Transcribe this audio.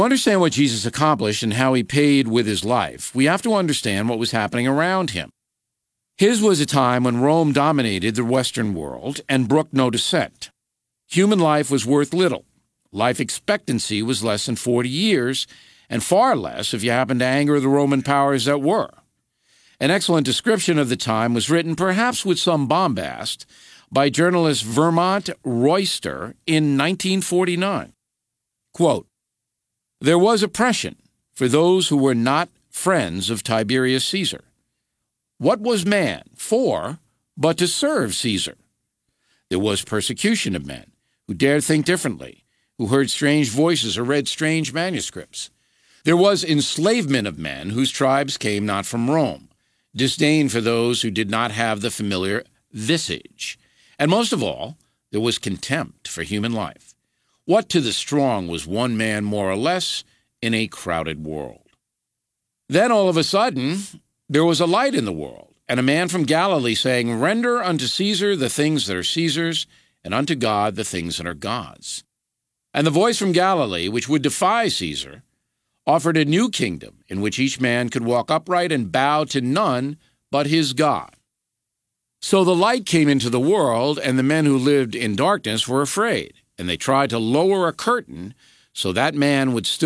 To understand what Jesus accomplished and how he paid with his life, we have to understand what was happening around him. His was a time when Rome dominated the Western world and brooked no dissent. Human life was worth little. Life expectancy was less than 40 years, and far less if you happened to anger the Roman powers that were. An excellent description of the time was written, perhaps with some bombast, by journalist Vermont Royster in 1949. Quote, "There was oppression for those who were not friends of Tiberius Caesar. What was man for but to serve Caesar? There was persecution of men who dared think differently, who heard strange voices or read strange manuscripts. There was enslavement of men whose tribes came not from Rome, disdain for those who did not have the familiar visage. And most of all, there was contempt for human life. What to the strong was one man more or less in a crowded world? Then all of a sudden, there was a light in the world, and a man from Galilee saying, 'Render unto Caesar the things that are Caesar's, and unto God the things that are God's.' And the voice from Galilee, which would defy Caesar, offered a new kingdom in which each man could walk upright and bow to none but his God. So the light came into the world, and the men who lived in darkness were afraid, and they tried to lower a curtain so that man would still